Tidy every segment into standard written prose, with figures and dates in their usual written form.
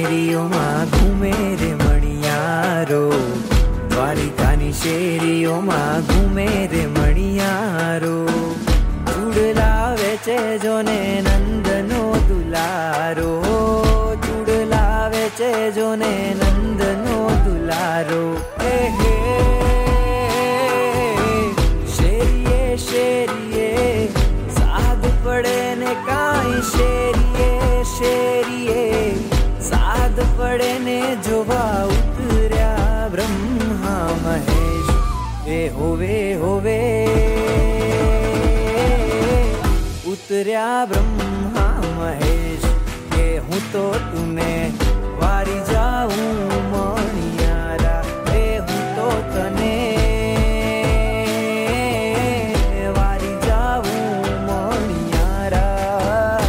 શેરીઓમાં ઘૂમે રે મણિયારો, દ્વારિકાની શેરીઓમાં ઘૂમે રે મણિયારો. ચૂડલા વેચે જોને નંદનો દુલારો, ચૂડલા વેચે જોને નંદનો દુલારો. હે હે શેરીએ શેરીએ સાદ પડે ને કાંઈ, શેરીએ શેરીએ સાદ પડે ને જોવા ઉતર્યા બ્રહ્મા મહેશ. એ હોવે હોવે ઉતર્યા બ્રહ્મા મહેશ. કે હું તો તુને વારી જાઉં મણિયારા, એ હું તો તને વારી જાઉં મણિયારા.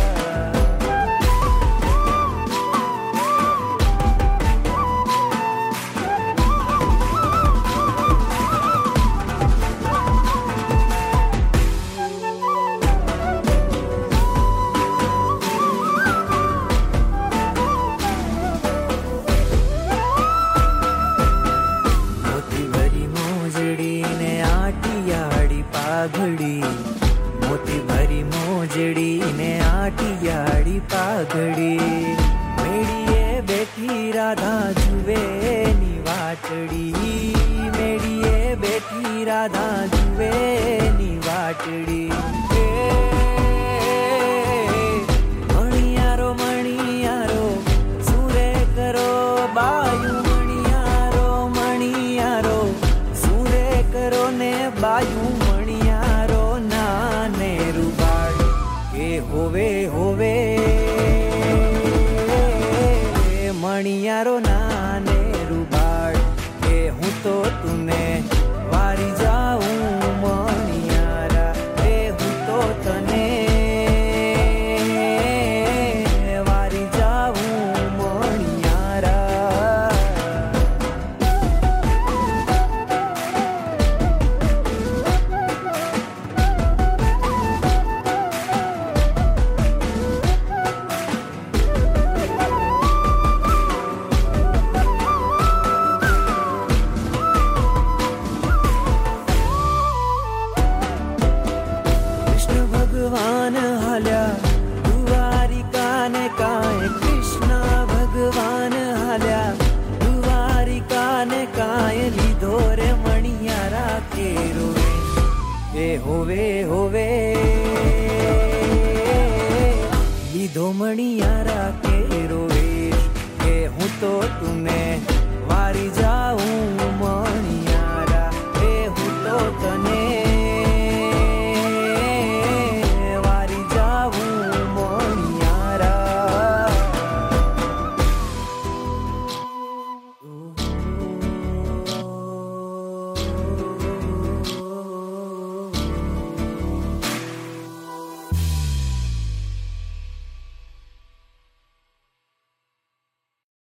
મોતી ભરી મોજડી ને આટિયાળી પાઘડી, મેડીએ બેઠી રાધા જુએ ની વાટડી, મેડીએ બેઠી રાધા જુએ ની વાટડી. મણિયારો મણિયારો સુરે કરો બાયું, મણિયારો મણિયારો સુરે કરો ને બાયું. હોવે હોવે મણિયારો નાને રૂબાળ, કે હું તો તુને વારી જાઉં મણિયારા, એ હું તો તને વારી જાઉં મણિયારા. ભગવાન હાલ્યા દ્વારિકા ને કાંઈ, કૃષ્ણ ભગવાન હાલ્યા દ્વારિકા ને કાંઈ, લીધો રે મણિયારા કેરો. એ હોવે હોવે લીધો મણિયારા